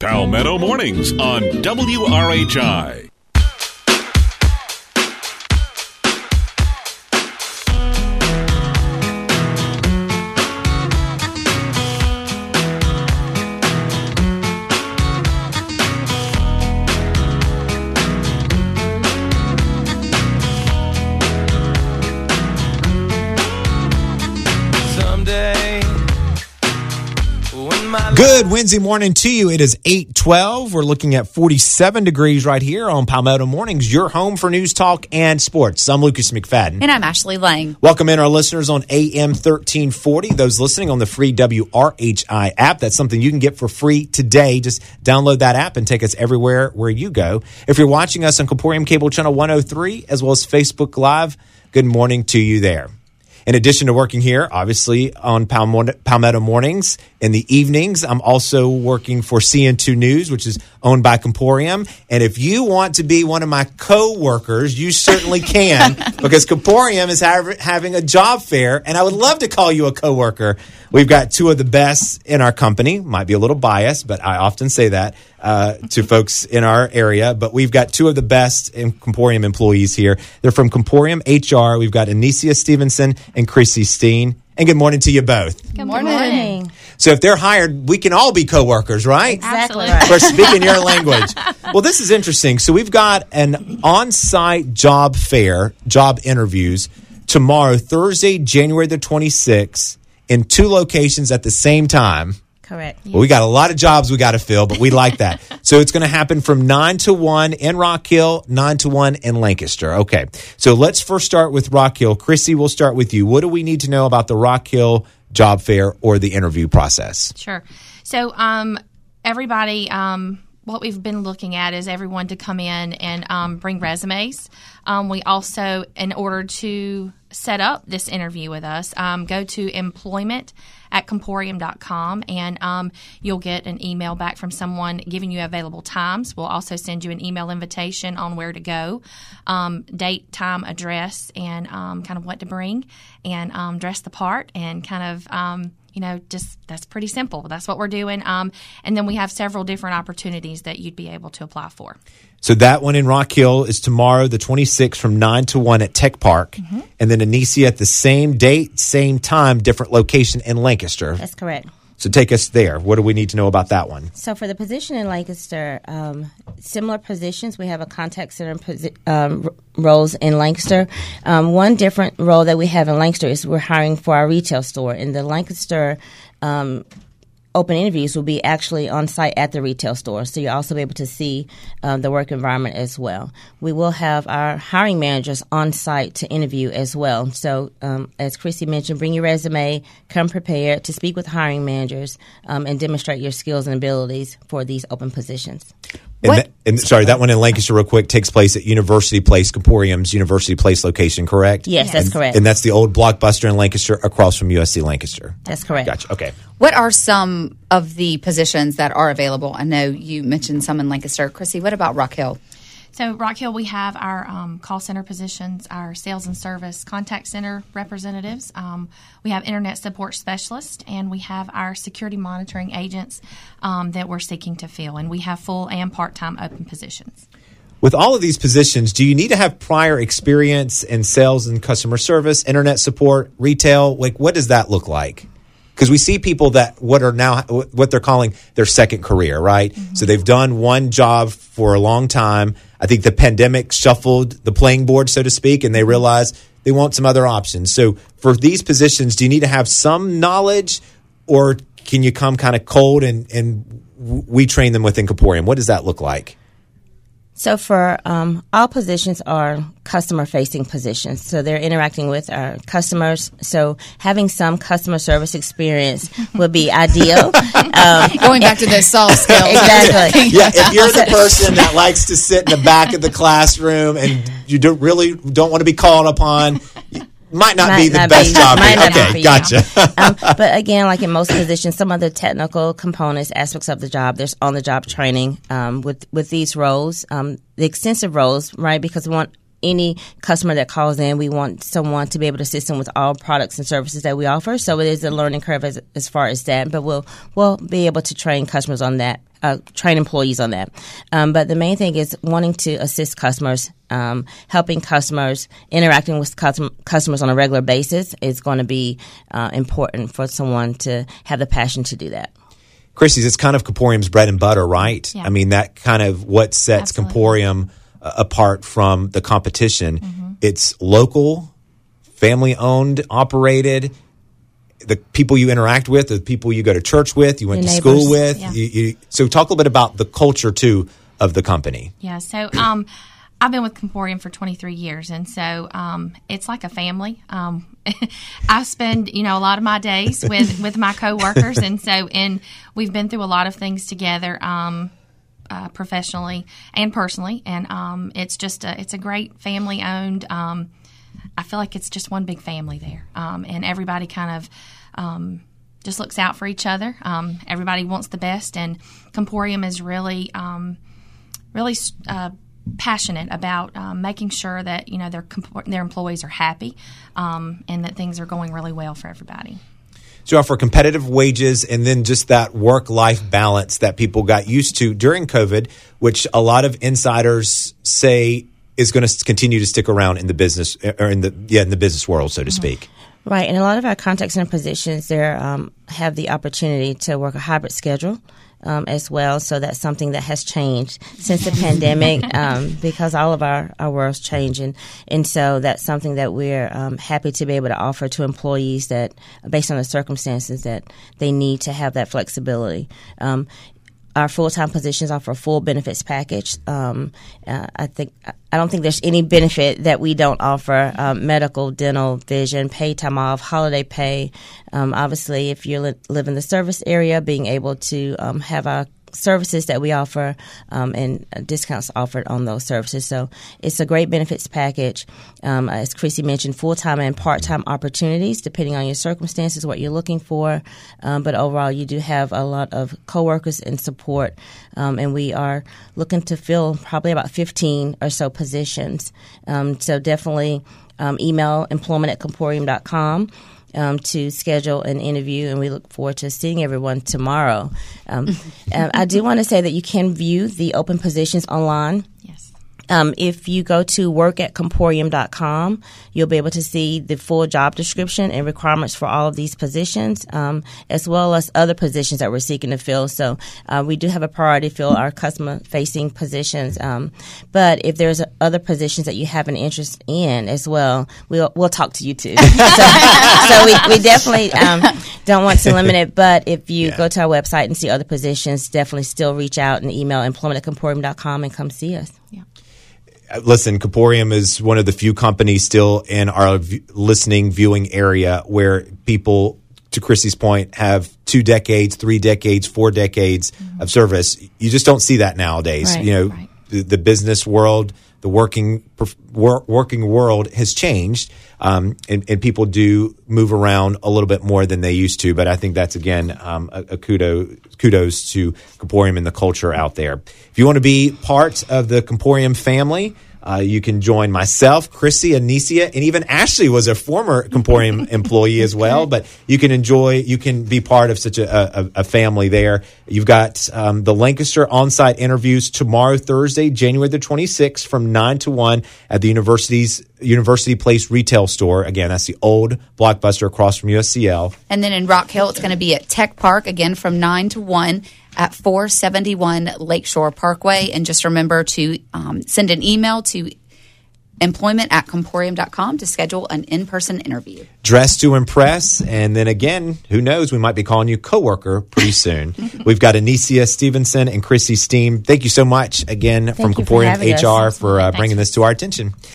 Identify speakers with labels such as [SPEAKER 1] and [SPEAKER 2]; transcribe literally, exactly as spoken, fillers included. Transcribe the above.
[SPEAKER 1] Palmetto Mornings on W R H I.
[SPEAKER 2] Good Wednesday morning to you. It is eight twelve. We're looking at forty-seven degrees right here on Palmetto Mornings, your home for news, talk, and sports. I'm Lucas McFadden.
[SPEAKER 3] And I'm Ashley Lang.
[SPEAKER 2] Welcome in our listeners on A M thirteen forty. Those listening on the free W R H I app. That's something you can get for free today. Just download that app and take us everywhere where you go. If you're watching us on Comporium Cable Channel one oh three as well as Facebook Live, good morning to you there. In addition to working here, obviously, on Palmetto Mornings in the evenings, I'm also working for C N two News, which is owned by Comporium. And if you want to be one of my co-workers, you certainly can, because Comporium is ha- having a job fair, and I would love to call you a co-worker. We've got two of the best in our company. Might be a little biased, but I often say that uh, to folks in our area. But we've got two of the best in Comporium employees here. They're from Comporium H R. We've got Anicia Stevenson and Chrissy Steen. And good morning to you both.
[SPEAKER 3] Good morning. Good morning.
[SPEAKER 2] So if they're hired, we can all be coworkers, right?
[SPEAKER 3] Exactly.
[SPEAKER 2] We're speaking your language. Well, this is interesting. So we've got an on-site job fair, job interviews tomorrow, Thursday, January the twenty-sixth, in two locations at the same time.
[SPEAKER 4] Correct.
[SPEAKER 2] Well, we got a lot of jobs we got to fill, but we like that. So it's going to happen from nine to one in Rock Hill, nine to one in Lancaster. Okay. So let's first start with Rock Hill. Chrissy, we'll start with you. What do we need to know about the Rock Hill job fair or the interview process?
[SPEAKER 5] Sure. So um, everybody, um, what we've been looking at is everyone to come in and um, bring resumes. Um, we also, in order to set up this interview with us, um, go to employment at comporium dot com, and um, you'll get an email back from someone giving you available times. We'll also send you an email invitation on where to go, um, date, time, address, and um, kind of what to bring, and um, dress the part, and kind of um, you know, just that's pretty simple. That's what we're doing. Um, and then we have several different opportunities that you'd be able to apply for.
[SPEAKER 2] So that one in Rock Hill is tomorrow, the twenty-sixth, from nine to one at Tech Park. Mm-hmm. And then Anicia at the same date, same time, different location in Lancaster.
[SPEAKER 4] That's correct.
[SPEAKER 2] So take us there. What do we need to know about that one?
[SPEAKER 4] So for the position in Lancaster, um, similar positions. We have a contact center posi- um, r- roles in Lancaster. Um, one different role that we have in Lancaster is we're hiring for our retail store. In the Lancaster um open interviews will be actually on site at the retail store, so you'll also be able to see um, the work environment as well. We will have our hiring managers on site to interview as well. So um, as Chrissy mentioned, bring your resume, come prepared to speak with hiring managers um, and demonstrate your skills and abilities for these open positions.
[SPEAKER 2] And, that, and sorry, that one in Lancaster, real quick, takes place at University Place, Comporium's University Place location, correct?
[SPEAKER 4] Yes, that's
[SPEAKER 2] and,
[SPEAKER 4] correct.
[SPEAKER 2] And that's the old Blockbuster in Lancaster across from U S C Lancaster.
[SPEAKER 4] That's correct.
[SPEAKER 2] Gotcha. Okay.
[SPEAKER 3] What are some of the positions that are available? I know you mentioned some in Lancaster. Chrissy, what about Rock Hill?
[SPEAKER 5] So Rock Hill, we have our um, call center positions, our sales and service contact center representatives. Um, we have internet support specialists, and we have our security monitoring agents um, that we're seeking to fill. And we have full and part-time open positions.
[SPEAKER 2] With all of these positions, do you need to have prior experience in sales and customer service, internet support, retail? Like, what does that look like? Because we see people that what are now what they're calling their second career, right? Mm-hmm. So they've done one job for a long time. I think the pandemic shuffled the playing board, so to speak, and they realize they want some other options. So for these positions, do you need to have some knowledge, or can you come kind of cold and, and we train them within Comporium? What does that look like?
[SPEAKER 4] So for um, all positions are customer-facing positions. So they're interacting with our customers. So having some customer service experience would be ideal. Um,
[SPEAKER 3] Going back to those soft skills.
[SPEAKER 4] Exactly.
[SPEAKER 2] Yeah, if you're the person that likes to sit in the back of the classroom and you don't really don't want to be called upon, might not
[SPEAKER 4] might
[SPEAKER 2] be the
[SPEAKER 4] not
[SPEAKER 2] best
[SPEAKER 4] be,
[SPEAKER 2] job.
[SPEAKER 4] might not
[SPEAKER 2] Okay,
[SPEAKER 4] be
[SPEAKER 2] gotcha.
[SPEAKER 4] um, but again, like in most positions, some of the technical components, aspects of the job, there's on-the-job training um, with with these roles, um, the extensive roles, right? Because we want any customer that calls in, we want someone to be able to assist them with all products and services that we offer. So it is a learning curve as, as far as that, but we'll we'll be able to train customers on that, uh, train employees on that. Um, but the main thing is wanting to assist customers, um, helping customers, interacting with custom- customers on a regular basis is going to be uh, important for someone to have the passion to do that.
[SPEAKER 2] Chrissy's, it's kind of Comporium's bread and butter, right?
[SPEAKER 5] Yeah.
[SPEAKER 2] I mean, that kind of what sets
[SPEAKER 5] Absolutely.
[SPEAKER 2] Comporium uh, apart from the competition.
[SPEAKER 5] Mm-hmm.
[SPEAKER 2] It's local, family-owned, operated. The people you interact with, the people you go to church with, you went
[SPEAKER 4] Your
[SPEAKER 2] to
[SPEAKER 4] neighbors.
[SPEAKER 2] school with.
[SPEAKER 5] Yeah.
[SPEAKER 2] You, you, so talk a little bit about the culture, too, of the company.
[SPEAKER 5] Yeah, so um, I've been with Comporium for twenty-three years, and so um, it's like a family. Um, I spend, you know, a lot of my days with, with my coworkers, and so and we've been through a lot of things together, um, uh, professionally and personally, and um, it's just a it's a great family owned. Um, I feel like it's just one big family there, um, and everybody kind of. Um, just looks out for each other. Um, everybody wants the best, and Comporium is really, um, really uh, passionate about um, making sure that you know their comp- their employees are happy, um, and that things are going really well for everybody.
[SPEAKER 2] So you offer competitive wages and then just that work-life balance that people got used to during COVID, which a lot of insiders say is going to continue to stick around in the business or in the yeah in the business world, so to
[SPEAKER 5] Mm-hmm.
[SPEAKER 2] speak.
[SPEAKER 4] Right, and a lot of our contact center positions there um, have the opportunity to work a hybrid schedule um, as well. So that's something that has changed since the pandemic um, because all of our, our world's changing, and so that's something that we're um, happy to be able to offer to employees that, based on the circumstances, that they need to have that flexibility. Um, Our full-time positions offer a full benefits package. Um, uh, I think I don't think there's any benefit that we don't offer: um, medical, dental, vision, paid time off, holiday pay. Um, obviously, if you li- live in the service area, being able to um, have our services that we offer um, and discounts offered on those services. So it's a great benefits package. Um, as Chrissy mentioned, full-time and part-time opportunities depending on your circumstances, what you're looking for. Um, but overall, you do have a lot of coworkers and support. Um, and we are looking to fill probably about fifteen or so positions. Um, so definitely um, email employment at comporium dot com. Um, to schedule an interview, and we look forward to seeing everyone tomorrow. Um, uh, I do want to say that you can view the open positions online.
[SPEAKER 5] Yes.
[SPEAKER 4] Um, if you go to work at comporium dot com, you'll be able to see the full job description and requirements for all of these positions, um, as well as other positions that we're seeking to fill. So uh, we do have a priority to fill our customer-facing positions. Um, but if there's other positions that you have an interest in as well, we'll we'll talk to you too. so so we, we definitely um, don't want to limit it. But if you
[SPEAKER 2] Yeah.
[SPEAKER 4] go to our website and see other positions, definitely still reach out and email employment at comporium dot com and come see us.
[SPEAKER 5] Yeah.
[SPEAKER 2] Listen, Comporium is one of the few companies still in our v- listening, viewing area where people, to Chrissy's point, have two decades, three decades, four decades mm-hmm. of service. You just don't see that nowadays.
[SPEAKER 4] Right,
[SPEAKER 2] you know,
[SPEAKER 5] right.
[SPEAKER 2] the, the business world, the working perf- wor- working world has changed, um, and, and people do move around a little bit more than they used to. But I think that's, again, um, a, a kudos, kudos to Comporium and the culture out there. If you want to be part of the Comporium family, Uh, you can join myself, Chrissy, Anicia, and even Ashley was a former Comporium employee as well. But you can enjoy, you can be part of such a, a, a family there. You've got um, the Lancaster on-site interviews tomorrow, Thursday, January the twenty-sixth, from nine to one at the university's University Place retail store. Again, that's the old Blockbuster across from U S C L.
[SPEAKER 3] And then in Rock Hill, it's going to be at Tech Park, again, from nine to one at four seventy-one Lakeshore Parkway. And just remember to um, send an email to employment at comporium dot com to schedule an in-person interview.
[SPEAKER 2] Dress to impress. And then again, who knows, we might be calling you coworker pretty soon. We've got Anicia Stevenson and Chrissy Steam. Thank you so much again
[SPEAKER 4] Thank
[SPEAKER 2] from
[SPEAKER 4] you for
[SPEAKER 2] Comporium
[SPEAKER 4] having us.
[SPEAKER 2] H R for uh,
[SPEAKER 5] Thanks
[SPEAKER 2] bringing
[SPEAKER 5] for-
[SPEAKER 2] this to our attention.